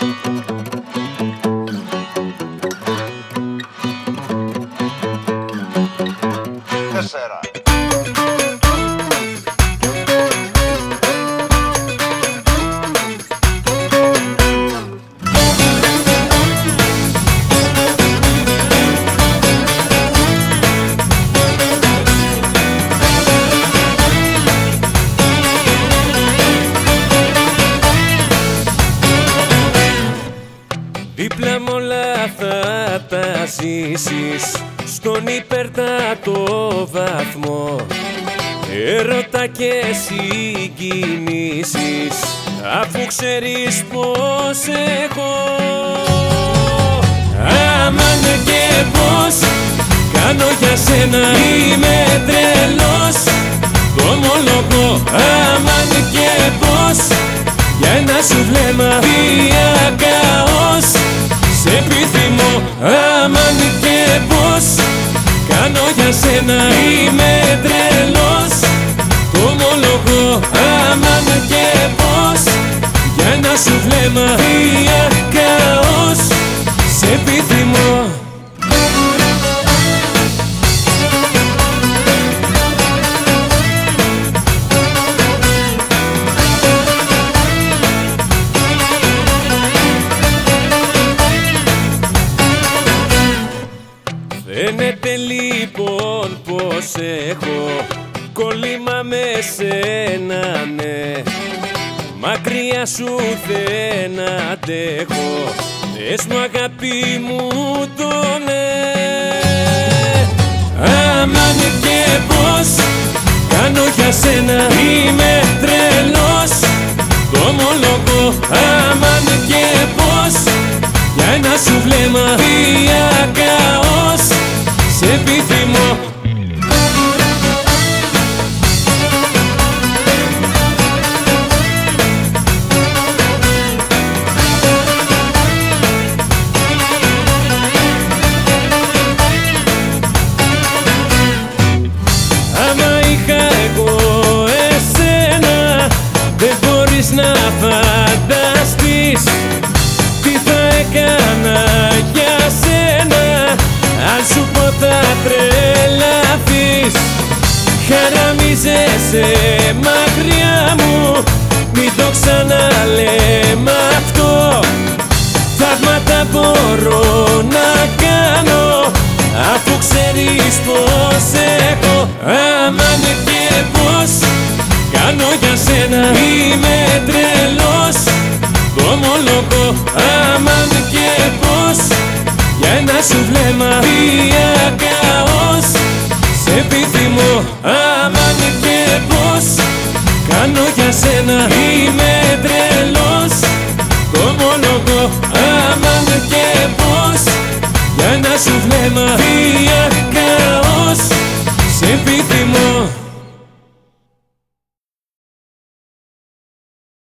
Δίπλα μ' όλα θα τα ζήσεις, στον υπερτάτο βαθμό, έρωτα και συγκινήσεις, αφού ξέρεις πως έχω. Αμάν και πως κάνω για σένα, είμαι τρελός, το ομολογώ. Αμάν και πως για ένα σου βλέμμα διακαώς σε επιθυμώ. Αμάν και πως κάνω για σένα, είμαι τρελός, το ομολογώ. Αμάν και πως για ένα σου βλέμμα διακαώς σε επιθυμώ. Φαίνεται λοιπόν πως έχω κόλλημα με σένα, ναι, μακριά σου δεν αντέχω, πες μου αγάπη μου το ναι. Αμάν και πως κάνω για σένα, είμαι τρελός, το ομολογώ. Αμάν και πως για ένα σου βλέμμα διακαώς σε επιθυμώ. Άμα είχα εγώ εσένα, δεν μπορείς να φανταστείς τι θα έκανα για σένα, αν σου πω θα τρελαθείς. Χαραμίζεσαι μακριά μου, μην το ξαναλέμε αυτό, θαύματα μπορώ να κάνω, αφού ξέρεις πως έχω. Αμάν και πως κάνω για σένα, είμαι τρελός, το ομολογώ. Αμάν και πως για ένα σου βλέμμα διακαώς σε επιθυμώ. Αμάν και πως κάνω για σένα, είμαι τρελός, το ομολογώ. Αμάν και πως για ένα σου βλέμμα